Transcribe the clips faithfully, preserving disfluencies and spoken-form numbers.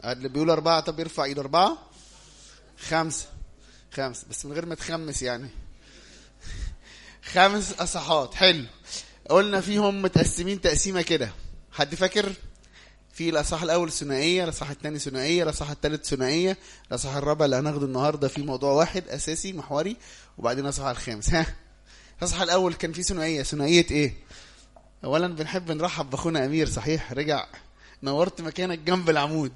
اللي بيقول أربعة طب يرفع إيده. أربعة خمسة خمسة بس من غير ما تخمس يعني. خمس أصحات. حلو. قلنا فيهم متقسمين تقسيمة كده. حد فاكر؟ في الأصحاح الأول ثنائية، الأصحاح الثاني ثنائية، الأصحاح الثالث ثنائية، الأصحاح الرابع اللي هناخده النهارده في موضوع واحد أساسي محوري، وبعدين الأصحاح الخامس. ها الأصحاح الأول كان فيه ثنائية. ثنائية إيه؟ أولا بنحب نرحب بأخونا أمير. صحيح رجع، نورت مكانك جنب العمود.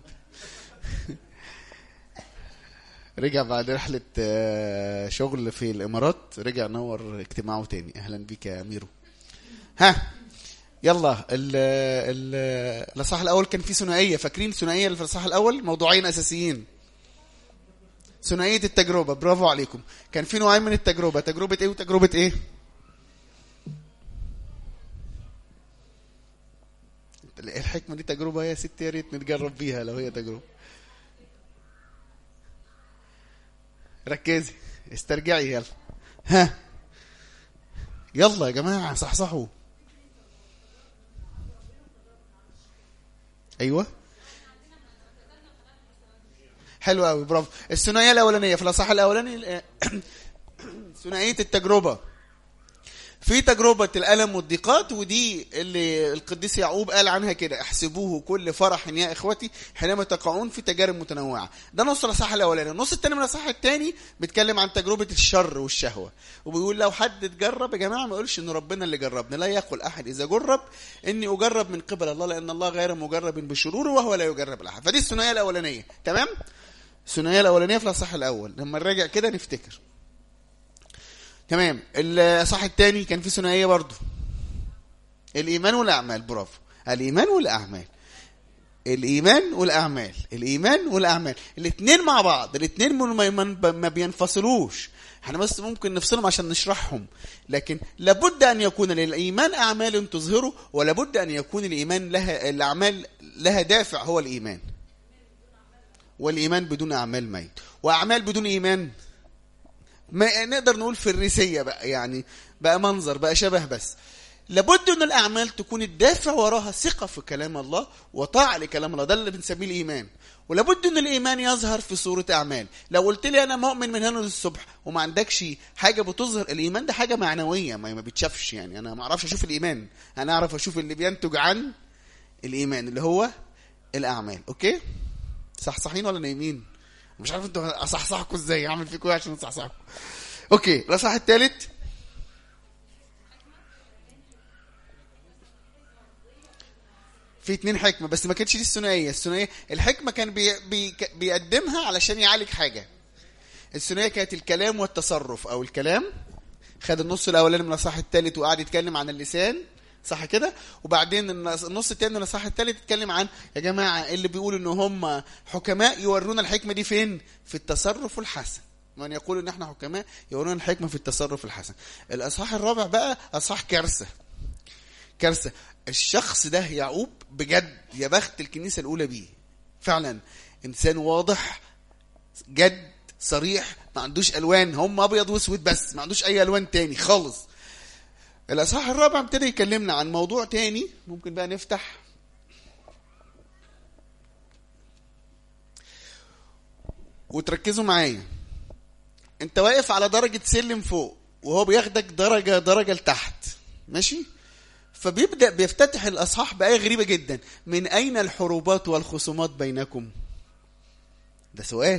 رجع بعد رحلة شغل في الإمارات، رجع نور اجتماعه تاني. أهلا بك يا أميرو. ها يلا الأصحاح الأول كان فيه ثنائية. فاكرين ثنائية اللي في الأصحاح الأول؟ موضوعين أساسيين. ثنائية التجربة، برافو عليكم. كان في نوعين من التجربة، تجربة إيه وتجربة إيه؟ الحكمة دي تجربة يا ست، يا ريت نتجرب بيها لو هي تجربة. ركزي استرجعي يلا. ها يلا يا جماعة صحصحوا. ايوه حلو قوي برافو. الثنائيه الاولانيه في الاصحاح الاولاني ثنائيه التجربه. في تجربه الالم والضيقات، ودي اللي القديس يعقوب قال عنها كده: احسبوه كل فرح يا اخوتي حينما تقعون في تجارب متنوعه. ده نص الاصحاح الاولاني. النص الثاني من الاصحاح الثاني بيتكلم عن تجربه الشر والشهوه، وبيقول لو حد اتجرب يا جماعه ما يقولش ان ربنا اللي جربنا. لا يقول احد اذا جرب اني اجرب من قبل الله، لان الله غير مجرب بشروره وهو لا يجرب الاحد. فدي الثنائيه الاولانيه. تمام. الثنائيه الاولانيه في الاصحاح الاول. لما نراجع كده نفتكر. تمام. الصح الثاني كان في ثنائيه برضو، الايمان والاعمال. برافو. الايمان والاعمال، الايمان والاعمال، الايمان والاعمال، الاثنين مع بعض. الاثنين ما بينفصلوش. احنا بس ممكن نفصلهم عشان نشرحهم، لكن لابد ان يكون للايمان اعمال تظهره، ولابد ان يكون الايمان لها الاعمال لها دافع هو الايمان. والايمان بدون اعمال ميت، واعمال بدون ايمان ما نقدر نقول فريسية بقى، يعني بقى منظر، بقى شبه. بس لابد ان الاعمال تكون الدافع وراها ثقة في كلام الله وطاعة لكلام الله. ده اللي بنسميه الايمان. ولابد ان الايمان يظهر في صورة اعمال. لو قلت لي انا مؤمن من هنا للصبح وما عندكش حاجة بتظهر الايمان، ده حاجة معنوية ما بتشافش. يعني انا ما اعرفش اشوف الايمان، انا اعرف اشوف اللي بينتج عن الايمان اللي هو الاعمال. اوكي صح؟ صحين ولا نايمين؟ مش عارف انتوا اصحصحكم ازاي، اعمل فيكم ايه عشان اصحصحكم. اوكي الاصحاح الثالث في اتنين حكمه، بس ما كانتش دي الثنائيه. الثنائيه الحكمه كان بي بي بيقدمها علشان يعالج حاجه. الثنائيه كانت الكلام والتصرف، او الكلام خد النص الاولاني من الاصحاح الثالث وقعد يتكلم عن اللسان، صح كده؟ وبعدين النص الثاني من الاصحاح الثالث اتكلم عن يا جماعه اللي بيقولوا ان هم حكماء يورونا الحكمه دي فين؟ في التصرف الحسن. من يقول ان احنا حكماء يورونا الحكمه في التصرف الحسن. الاصحاح الرابع بقى اصحاح كارثه. كارثه. الشخص ده يعقوب بجد يا بخت الكنيسه الاولى بيه. فعلا انسان واضح جد صريح، ما عندوش الوان، هم ابيض واسود بس، ما عندوش اي الوان تاني خالص. الاصحاح الرابع ابتدى يكلمنا عن موضوع تاني. ممكن بقى نفتح وتركزوا معايا. انت واقف على درجة سلم فوق وهو بياخدك درجة درجة لتحت، ماشي؟ فبيبدأ بيفتتح الاصحاح بآية غريبة جدا: من اين الحروبات والخصومات بينكم؟ ده سؤال.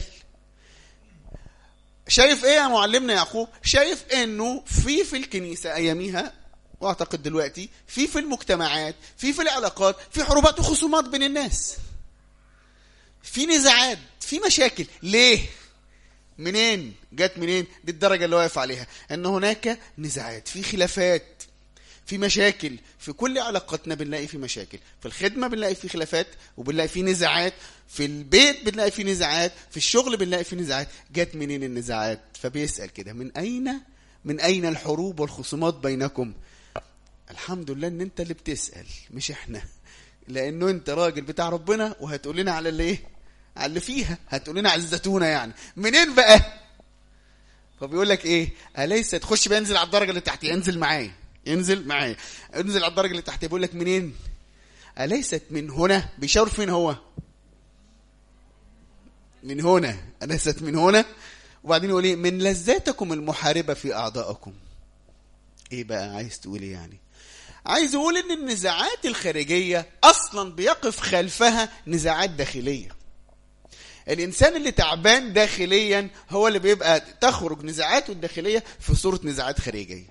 شايف ايه يا معلمنا يعقوب؟ شايف انه في في الكنيسة اياميها، واعتقد دلوقتي في في المجتمعات، في في العلاقات، في حروبات وخصومات بين الناس، في نزاعات، في مشاكل. ليه؟ منين جت؟ منين دي الدرجة اللي واقف عليها؟ ان هناك نزاعات، في خلافات، في مشاكل. في كل علاقاتنا بنلاقي في مشاكل. في الخدمة بنلاقي في خلافات وبنلاقي في نزاعات. في البيت بنلاقي في نزاعات. في الشغل بنلاقي في نزاعات. جت منين النزاعات؟ فبيسأل كده: من أين من أين الحروب والخصومات بينكم؟ الحمد لله ان انت اللي بتسأل مش احنا، لانه انت راجل بتاع ربنا وهتقول لنا على اللي ايه، على اللي فيها، هتقول لنا على الزتونة. يعني منين بقى؟ فبيقول لك ايه؟ أليس تخش بينزل على الدرجة اللي تحت، ينزل معايا ينزل معايا انزل على الدرجة اللي تحت. بيقول لك منين؟ أليست من هنا. بيشاور فين هو؟ من هنا أليست من هنا. وبعدين يقول ايه؟ من لذاتكم المحاربة في أعضائكم. ايه بقى عايز تقول ايه يعني؟ عايز يقول ان النزاعات الخارجية اصلا بيقف خلفها نزاعات داخلية. الانسان اللي تعبان داخليا هو اللي بيبقى تخرج نزاعاته الداخلية في صورة نزاعات خارجية.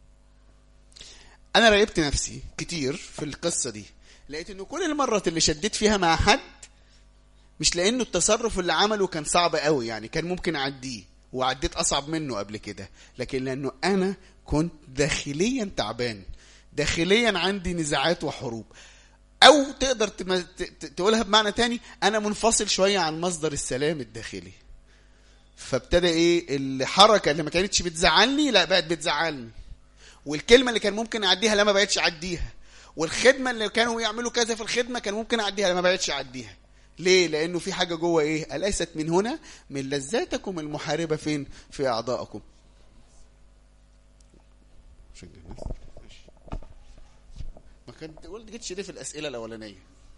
انا راقبت نفسي كتير في القصة دي، لقيت انه كل المرات اللي شديت فيها مع حد مش لانه التصرف اللي عمله كان صعب قوي، يعني كان ممكن اعديه وعديت اصعب منه قبل كده، لكن لانه انا كنت داخليا تعبان، داخليا عندي نزاعات وحروب. او تقدر تقولها بمعنى تاني، انا منفصل شوية عن مصدر السلام الداخلي. فابتدى ايه؟ الحركة اللي ما كانتش بتزعلني لا بقت بتزعلني، والكلمة اللي كان ممكن اعديها لا ما بقتش اعديها، والخدمة اللي كانوا يعملوا كذا في الخدمة كان ممكن اعديها لا ما بقتش اعديها. ليه؟ لانه في حاجة جوه ايه؟ أليست من هنا من لذاتكم المحاربة فين؟ في اعضائكم. ما كنت قلت جيتش ليه في الاسئله الاولانيه؟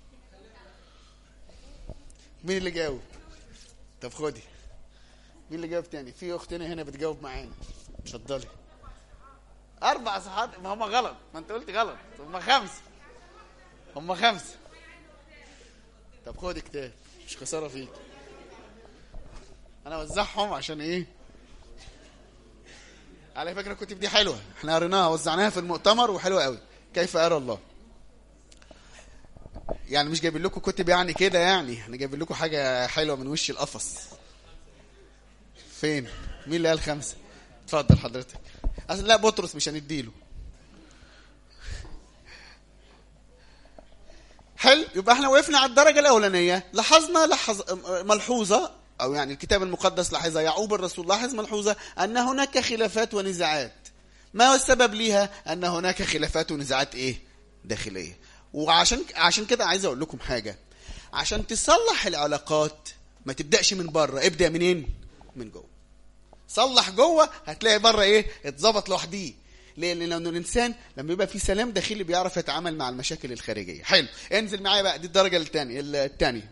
مين اللي جاوب؟ طب خدي. مين اللي جاوب تاني؟ في اختنا هنا بتجاوب معانا، اتفضلي. اربع صحات. ما هم غلط، ما انت قلت غلط. هم خمسه هم خمسه طب خدي كتاب، مش خساره فيك. انا وزعهم عشان ايه؟ على فكره الكتب دي حلوه، احنا قريناها وزعناها في المؤتمر وحلوه قوي. كيف أرى الله؟ يعني مش جايبين لكم كتب يعني كده، يعني احنا جايبين لكم حاجة حلوة من وش القفص. فين؟ مين اللي قال خمسة؟ اتفضل حضرتك. أصل لا بطرس مش هنديله. حلو. يبقى احنا وقفنا على الدرجة الأولانية، لاحظنا لحظ ملحوظة، أو يعني الكتاب المقدس لاحظها، يعقوب الرسول لاحظ ملحوظة أن هناك خلافات ونزاعات. ما هو السبب ليها؟ أن هناك خلافات ونزاعات إيه؟ داخلية. وعشان عشان كده عايز أقول لكم حاجة، عشان تصلح العلاقات ما تبدأش من بره، ابدأ منين؟ من جوه. صلح جوه هتلاقي بره إيه؟ اتظبط لوحديه. ليه؟ لأن الإنسان لما يبقى في سلام داخلي بيعرف يتعامل مع المشاكل الخارجية. حلو. انزل معايا بقى، دي الدرجة الثانية الثانية.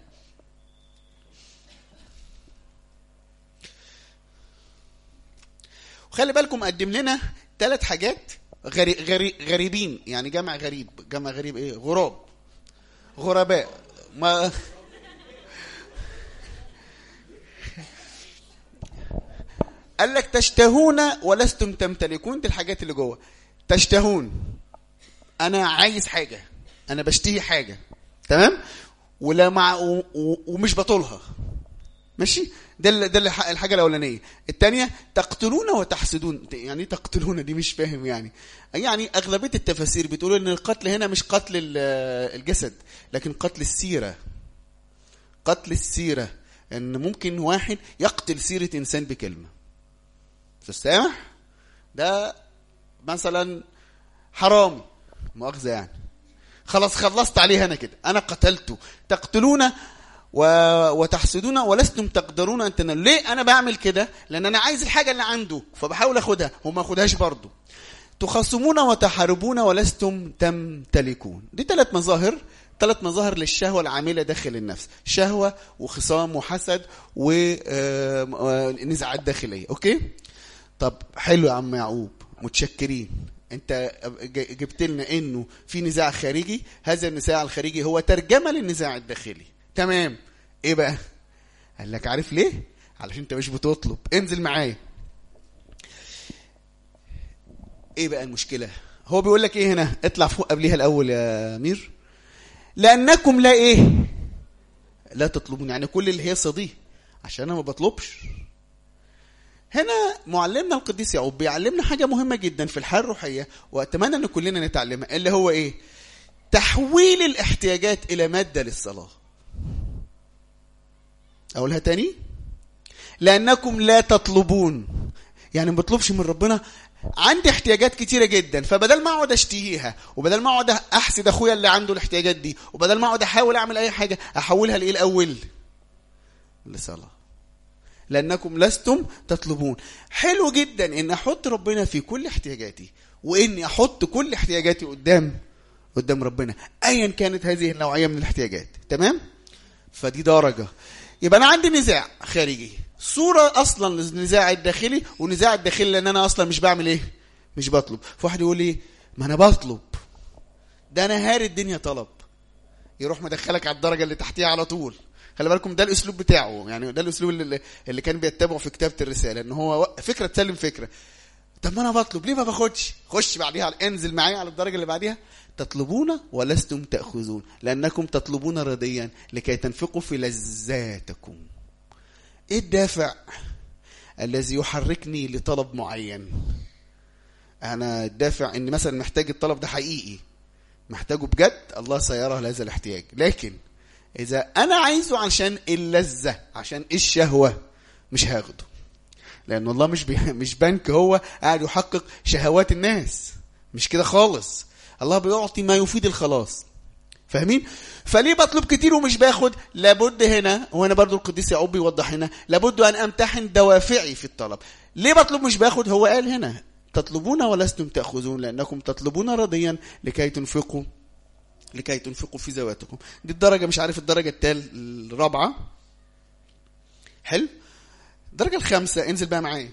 وخلي بالكم قدم لنا ثلاث حاجات غري غري غريبين، يعني جمع غريب. جمع غريب ايه؟ غراب، غرباء. ما قال لك تشتهون ولستم تمتلكون. دي الحاجات اللي جوه. تشتهون، انا عايز حاجه، انا بشتهي حاجه، تمام، ولا مع و... و... ومش بطولها، ماشي. ده ده الحاجه الاولانيه. الثانيه تقتلون وتحسدون. يعني تقتلون دي مش فاهم يعني. يعني اغلبيه التفاسير بتقول ان القتل هنا مش قتل الجسد، لكن قتل السيره. قتل السيره، ان ممكن واحد يقتل سيره انسان بكلمه. تسامح؟ ده مثلا حرامي، مؤاخذه يعني، خلاص خلصت عليه انا كده، انا قتلته. تقتلون و... وتحسدون ولستم تقدرون ان تنالوا. ليه انا بعمل كده؟ لان انا عايز الحاجه اللي عنده فبحاول اخدها وما اخدهاش برضه. تخاصمون وتحاربون ولستم تمتلكون. دي ثلاث مظاهر، ثلاث مظاهر للشهوه العامله داخل النفس. شهوه وخصام وحسد ونزاعات داخليه. اوكي، طب حلو يا عم يعقوب، متشكرين. انت جبت لنا انه في نزاع خارجي، هذا النزاع الخارجي هو ترجمه للنزاع الداخلي. تمام. ايه بقى؟ قال لك عارف ليه؟ علشان انت مش بتطلب. انزل معايا. ايه بقى المشكله؟ هو بيقول لك ايه هنا؟ اطلع فوق قبليها الاول يا امير. لانكم لا ايه؟ لا تطلبون. يعني كل اللي هي صدي عشان انا ما بطلبش. هنا معلمنا القديس يعقوب بيعلمنا حاجه مهمه جدا في الحياه الروحيه، واتمنى ان كلنا نتعلمها، اللي هو ايه؟ تحويل الاحتياجات الى ماده للصلاه. اقولها تاني. لانكم لا تطلبون، يعني ما بطلبش من ربنا. عندي احتياجات كتيره جدا، فبدل ما اقعد اشتهيها، وبدل ما اقعد احسد اخويا اللي عنده الاحتياجات دي، وبدل ما اقعد احاول اعمل اي حاجه، احولها لايه الاول؟ لصلاه. لانكم لستم تطلبون. حلو جدا ان احط ربنا في كل احتياجاتي، واني احط كل احتياجاتي قدام قدام ربنا، ايا كانت هذه النوعيه من الاحتياجات. تمام. فدي درجه. يبقى انا عندي نزاع خارجي، صورة اصلا للنزاع الداخلي، ونزاع الداخلي لان انا اصلا مش بعمل ايه، مش بطلب. فواحد يقول لي ما انا بطلب، ده انا هاري الدنيا طلب، يروح مدخلك على الدرجة اللي تحتيها على طول. خلي بالكم ده الاسلوب بتاعه، يعني ده الاسلوب اللي, اللي كان بيتبعه في كتابة الرسالة، ان هو فكرة تسلم فكرة. طب ما انا بطلب ليه ما باخدش؟ خش بعديها، انزل معايا على الدرجة اللي بعديها. تطلبون ولستم تأخذون لأنكم تطلبون رديا لكي تنفقوا في لذاتكم. ايه الدافع الذي يحركني لطلب معين؟ انا الدافع اني مثلا محتاج الطلب ده حقيقي، محتاجه بجد، الله سيرى هذا الاحتياج. لكن اذا انا عايزه عشان اللذة، عشان الشهوة، مش هاخده، لان الله مش بي... مش بنك هو قاعد يحقق شهوات الناس، مش كده خالص. الله بيعطي ما يفيد الخلاص، فاهمين؟ فليه بطلب كتير ومش باخد؟ لابد هنا، وهنا برضو القديس يعقوب بيوضح هنا، لابد ان امتحن دوافعي في الطلب. ليه بطلب مش باخد؟ هو قال هنا تطلبون ولستم تأخذون لانكم تطلبون رضيا لكي تنفقوا لكي تنفقوا في ذواتكم. دي الدرجة، مش عارف الدرجة التال الرابعة. حلو. الدرجة الخامسة، انزل بقى معايا.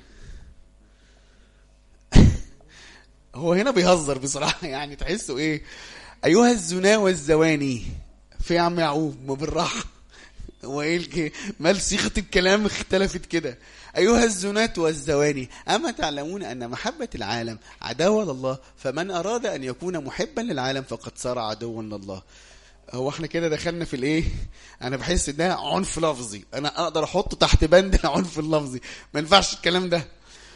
هو هنا بيهزر بصراحة، يعني تحسوا ايه؟ ايها الزنا والزواني، في يا عم يعقوب ما بالراحة، هو ايه مال صيغة الكلام اختلفت كده. ايها الزنات والزواني، اما تعلمون ان محبة العالم عداوة لله، فمن اراد ان يكون محبا للعالم فقد صار عدوا لله. هو احنا كده دخلنا في الايه؟ انا بحس ده عنف لفظي، انا اقدر احطه تحت بند العنف اللفظي، ما ينفعش الكلام ده.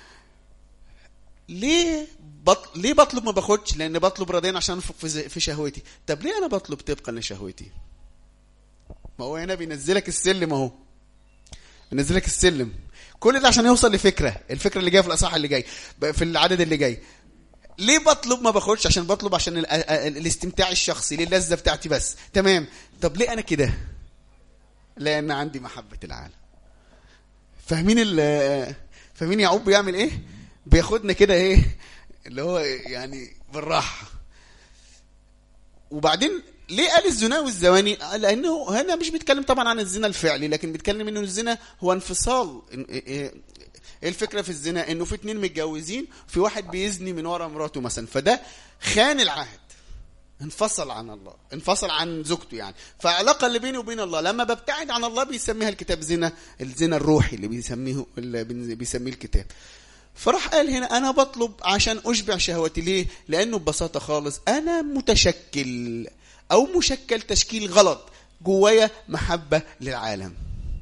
ليه بط... ليه بطلب ما باخدش؟ لان بطلب رضيان عشان انفق في... في شهوتي. طب ليه انا بطلب طبقا لشهوتي؟ ما هو هنا بينزلك السلم، اهو بينزلك السلم، كل ده عشان يوصل لفكره، الفكره اللي جايه في الاصحاح اللي جاي، في العدد اللي جاي. ليه بطلب ما باخدش؟ عشان بطلب عشان ال... ال... الاستمتاع الشخصي، للذة بتاعتي بس. تمام. طب ليه انا كده؟ لان عندي محبة العالم. فاهمين ال... فاهمين يعقوب بيعمل ايه؟ بياخدنا كده ايه اللي هو يعني بالراحة. وبعدين ليه قال الزنا والزواني؟ لانه هنا مش بيتكلم طبعا عن الزنا الفعلي، لكن بيتكلم انه الزنا هو انفصال. ايه الفكرة في الزنا؟ انه في اتنين متجوزين، في واحد بيزني من ورا مراته مثلا، فده خان العهد، انفصل عن الله، انفصل عن زوجته يعني. فعلاقة اللي بيني وبين الله لما ببتعد عن الله بيسميها الكتاب زنا، الزنا الروحي اللي بيسميه اللي بيسميه الكتاب. فراح قال هنا انا بطلب عشان اشبع شهوتي. ليه؟ لانه ببساطة خالص انا متشكل او مشكل تشكيل غلط، جوايا محبة للعالم.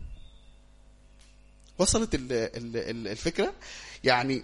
وصلت الفكرة؟ يعني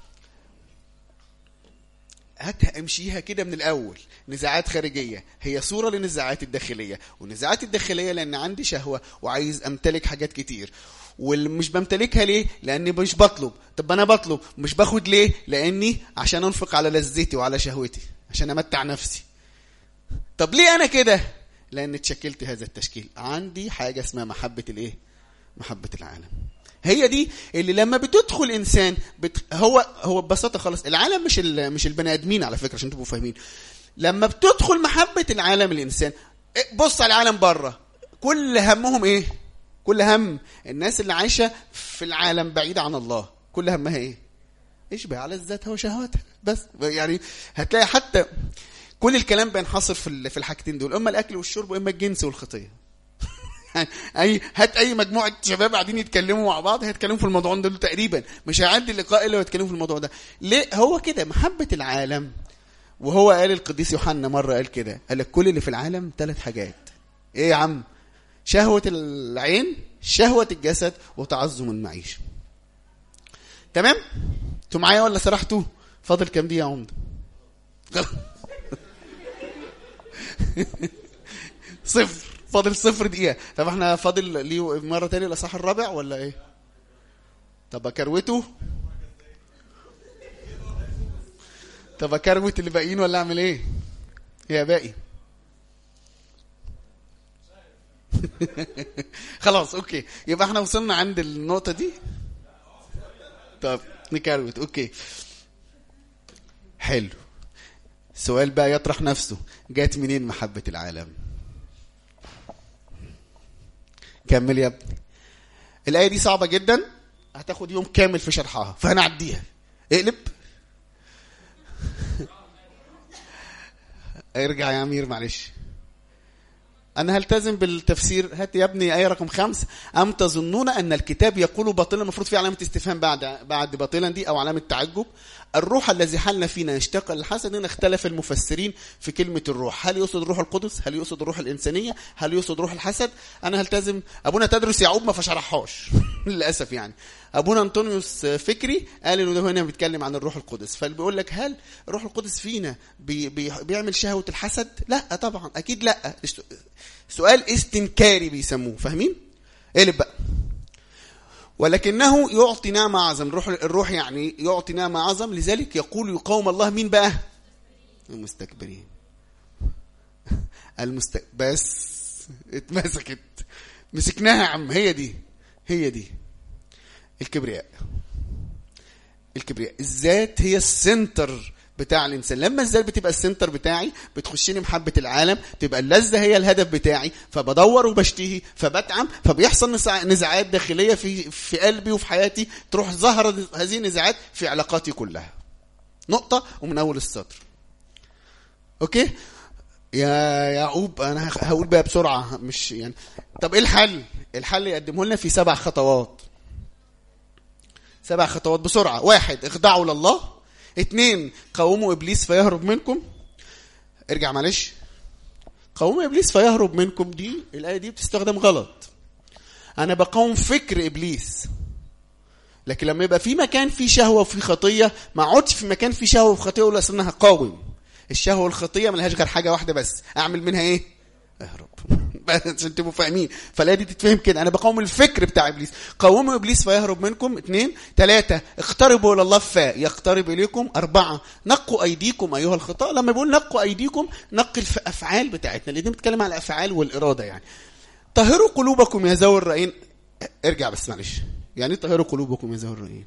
هتمشيها كده من الأول. نزاعات خارجية هي صورة للنزاعات الداخلية، والنزاعات الداخلية لأن عندي شهوة وعايز أمتلك حاجات كتير، والمش بمتلكها ليه؟ لأني مش بطلب. طب أنا بطلب مش باخد ليه؟ لأني عشان أنفق على لذتي وعلى شهوتي، عشان أمتع نفسي. طب ليه أنا كده؟ لأن تشكلت هذا التشكيل، عندي حاجة اسمها محبة الإيه؟ محبة العالم. هي دي اللي لما بتدخل انسان بت... هو هو ببساطه خالص، العالم مش ال... مش البني ادمين على فكره عشان تبقوا فاهمين. لما بتدخل محبه العالم الانسان، بص على العالم بره، كل همهم ايه؟ كل هم الناس اللي عايشه في العالم بعيده عن الله، كل همها ايه؟ اشبع على ذاتها وشهواتها بس. يعني هتلاقي حتى كل الكلام بينحصر في في الحاجتين دول، اما الاكل والشرب واما الجنس والخطيه. اي هات اي مجموعه شباب قاعدين يتكلموا مع بعض هيتكلموا في الموضوع ده تقريبا، مش هيعدي اللقاء الا ويتكلموا في الموضوع ده. ليه؟ هو كده محبه العالم. وهو قال القديس يوحنا مره قال كده، قال لك كل اللي في العالم ثلاث حاجات. ايه يا عم؟ شهوه العين، شهوه الجسد، وتعظم المعيشه. تمام؟ انتوا معايا ولا سرحتوا؟ فاضل كام دقيقه يا عمده؟ صفر، فاضل صفر دقيقة. طب احنا فاضل ليه مرة تانية الأصحاح الرابع ولا ايه؟ طب اكروته؟ طب اكروت اللي باقيين ولا اعمل ايه؟ يا باقي خلاص اوكي، يبقى احنا وصلنا عند النقطة دي. طب نكروت. اوكي حلو. السؤال بقى يطرح نفسه، جات منين محبة العالم؟ كمل يا ابني. الآية دي صعبة جدا، هتاخد يوم كامل في شرحها، فهنعديها. اقلب. ارجع يا أمير معلش. أنا هلتزم بالتفسير. هات يا ابني آية رقم خمس. أم تظنون أن الكتاب يقول باطلا، المفروض في علامة استفهام بعد بعد باطلا دي، أو علامة تعجب. الروح الذي حل فينا يشتاق للحسد. هنا اختلف المفسرين في كلمة الروح، هل يقصد الروح القدس، هل يقصد الروح الإنسانية، هل يقصد روح الحسد. أنا هلتزم. أبونا تدرس يعقوب ما فشرحهاش للأسف يعني. أبونا أنطونيوس فكري قال إنه ده هنا بيتكلم عن الروح القدس، فاللي بيقول لك هل الروح القدس فينا بي بي بيعمل شهوة الحسد؟ لا طبعا، أكيد لا. سؤال استنكاري بيسموه، فاهمين؟ اقلب بقى. ولكنه يعطي نعمة أعظم. الروح الروح يعني يعطي نعمة أعظم، لذلك يقول يقاوم الله مين بقى؟ المستكبرين. المست بس اتمسكت، مسكناها يا عم. هي دي هي دي الكبرياء. الكبرياء الذات هي السنتر بتاع الإنسان. لما الذات بتبقى السنتر بتاعي، بتخشيني محبة العالم، تبقى اللذة هي الهدف بتاعي، فبدور وبشتهي، فبتعم، فبيحصل نزاعات داخلية في في قلبي وفي حياتي، تروح ظهر هذه النزاعات في علاقاتي كلها. نقطة ومن أول السطر. أوكي يا يعقوب، أنا هقول بقى بسرعة مش يعني. طب إيه الحل؟ الحل يقدمه لنا في سبع خطوات. سبع خطوات بسرعة. واحد، اخضعوا لله. اتنين، قوموا إبليس فيهرب منكم. ارجع معلش. قوموا إبليس فيهرب منكم، دي الآية دي بتستخدم غلط. أنا بقوم فكر إبليس، لكن لما يبقى في مكان في شهوة وفي خطية، ما اقعدش في مكان في شهوة وفي خطية ولا أصلا هقاوم. الشهوة والخطية ملهاش غير حاجة واحدة بس، أعمل منها إيه؟ اهرب. عشان تبقوا فاهمين. فالآية دي تتفهم كده، أنا بقوم الفكر بتاع إبليس. قوموا إبليس فيهرب منكم. اثنين. ثلاثة، اقتربوا إلى الله فيقترب إليكم. أربعة، نقوا أيديكم أيها الخطاة. لما بيقول نقوا أيديكم، نقي الأفعال بتاعتنا، اللي دي بتتكلم على الأفعال والإرادة يعني. طهروا قلوبكم يا ذوي الرأيين. ارجع بس معلش. يعني طهروا قلوبكم يا ذوي الرأيين.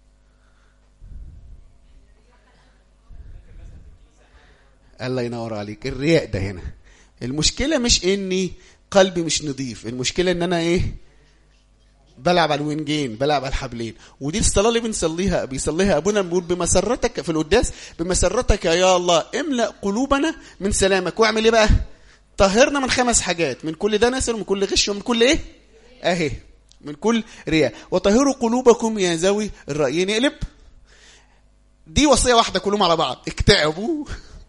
الله ينور عليك. الرياء ده هنا المشكلة، مش اني قلبي مش نظيف، المشكلة ان انا ايه؟ بلعب على الوينجين، بلعب على الحبلين. ودي الصلاة اللي بنصليها بيصليها ابونا، بنقول بمسرتك في القداس، بمسرتك يا الله املأ قلوبنا من سلامك. واعمل ايه بقى؟ طهرنا من خمس حاجات، من كل دنس ومن كل غش ومن كل ايه؟ اهي من كل رياء. وطهروا قلوبكم يا ذوي الرأيين. اقلب. دي وصية واحدة كلهم على بعض. اكتئبوا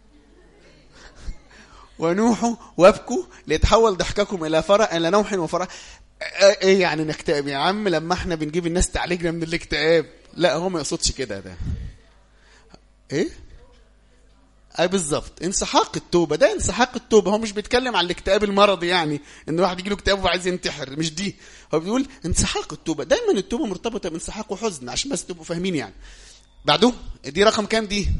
ونوحوا وابكوا ليتحول ضحككم الى فرح، الى نوح وفرح. ايه يعني نكتئب يا عم لما احنا بنجيب الناس تعالجنا من الاكتئاب؟ لا، هو ما يقصدش كده. ده ايه؟ اي بالظبط، انسحاق التوبه. ده انسحاق التوبه. هو مش بيتكلم على الاكتئاب المرضي، يعني ان واحد يجي له اكتئاب وعايز ينتحر، مش دي. هو بيقول انسحاق التوبه. دايما التوبه مرتبطه بانسحاق وحزن، عشان بس تبقوا فاهمين يعني. بعده دي رقم كام؟ دي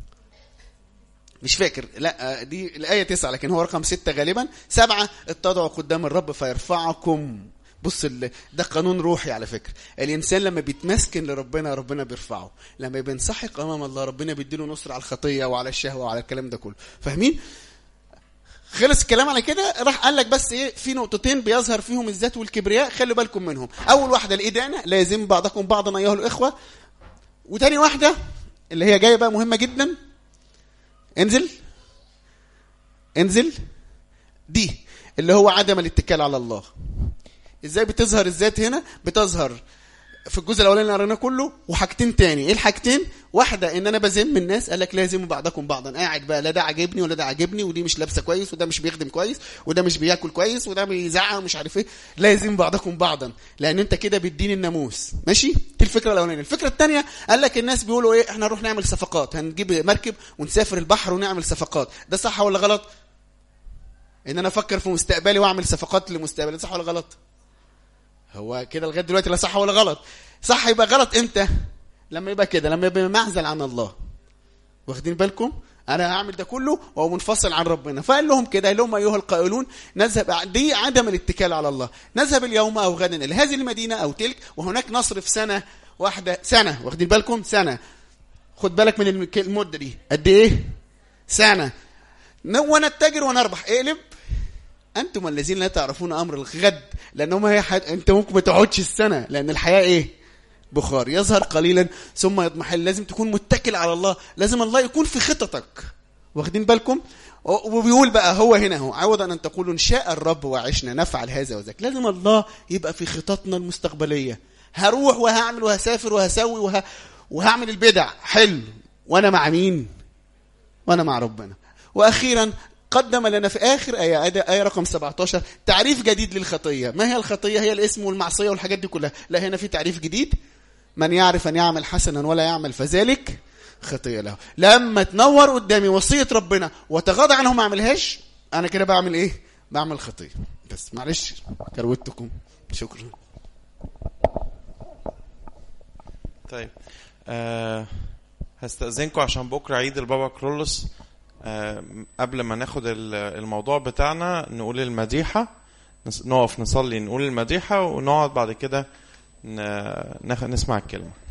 مش فاكر. لا دي الآية تسعة، لكن هو رقم ستة غالبا. سبعة، اتضعوا قدام الرب فيرفعكم. بص، ده قانون روحي على فكرة. الإنسان لما بيتمسكن لربنا، ربنا بيرفعه. لما بينسحق أمام الله، ربنا بيديله نصر على الخطية وعلى الشهوة وعلى الكلام ده كله. فاهمين؟ خلص الكلام على كده. راح قال لك بس ايه؟ في نقطتين بيظهر فيهم الذات والكبرياء، خلوا بالكم منهم. أول واحدة الإدانة، لازم بعضكم بعضا أيها الإخوة. وتاني واحدة اللي هي جاية بقى مهمة جدا، انزل انزل دي اللي هو عدم الاتكال على الله. ازاي بتظهر الذات هنا؟ بتظهر في الجزء الاولاني اللي قريناه كله، وحاجتين تاني. ايه الحاجتين؟ واحده ان انا بذم الناس، قال لك لازم بعضكم بعضا. قاعد بقى لا ده عاجبني ولا ده عاجبني، ودي مش لابسه كويس، وده مش بيخدم كويس، وده مش بياكل كويس، وده بيزعق ومش عارف ايه. لازم بعضكم بعضا، لان انت كده بتدين الناموس. ماشي؟ دي الفكره الاولانيه. الفكره الثانيه قال لك الناس بيقولوا ايه؟ احنا نروح نعمل صفقات، هنجيب مركب ونسافر البحر ونعمل صفقات. ده صح ولا غلط؟ ان انا افكر في مستقبلي واعمل صفقات لمستقبلي، صح ولا غلط؟ هو كده لغايه دلوقتي لا صح ولا غلط. صح. يبقى غلط امتى؟ لما يبقى كده، لما يبقى معزل عن الله. واخدين بالكم؟ انا هعمل ده كله وهو منفصل عن ربنا. فقال لهم كده، قال لهم ايها القائلون نذهب، دي عدم الاتكال على الله. نذهب اليوم او غدا الى هذه المدينه او تلك، وهناك نصرف سنه واحده. سنه، واخدين بالكم؟ سنه. خد بالك من المده دي قد ايه؟ سنه. ونتجر ونربح. اقلب. انتم الذين لا تعرفون امر الغد، لانهم هي حد... انت ممكن ما تقعدش السنه، لان الحياه ايه؟ بخار يظهر قليلا ثم يضمحل. لازم تكون متكل على الله، لازم الله يكون في خططك. واخدين بالكم؟ وبيقول بقى هو هنا هو عوضا ان تقولوا ان شاء الرب وعشنا نفعل هذا وذاك. لازم الله يبقى في خططنا المستقبليه. هروح وهعمل وهسافر وهسوي وه... وهعمل البدع، حلو، وانا مع مين؟ وانا مع ربنا. واخيرا قدم لنا في آخر آية, آية رقم سبعة عشر تعريف جديد للخطية. ما هي الخطية؟ هي الاسم والمعصية والحاجات دي كلها. لا، هنا في تعريف جديد: من يعرف أن يعمل حسنا ولا يعمل فذلك خطية له. لما تنور قدامي وصية ربنا وتغاضى عنه ما أعملهاش، أنا كده بعمل إيه؟ بعمل خطية. بس معلش كروتكم، شكرا. طيب أه هستأذنكم عشان بكرة عيد البابا كرولوس. أه قبل ما ناخد الموضوع بتاعنا نقول المديحة، نقف نصلي نقول المديحة ونقعد بعد كده نسمع الكلمة.